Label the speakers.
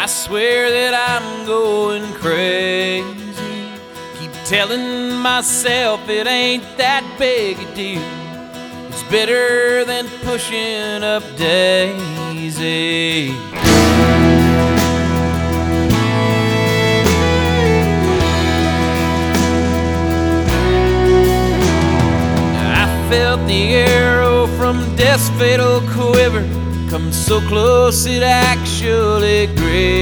Speaker 1: I swear that I'm going crazy. Keep telling myself it ain't that big a deal. It's better than pushing up Daisy. I felt the arrow from death's fatal quiver come so close it actually grazed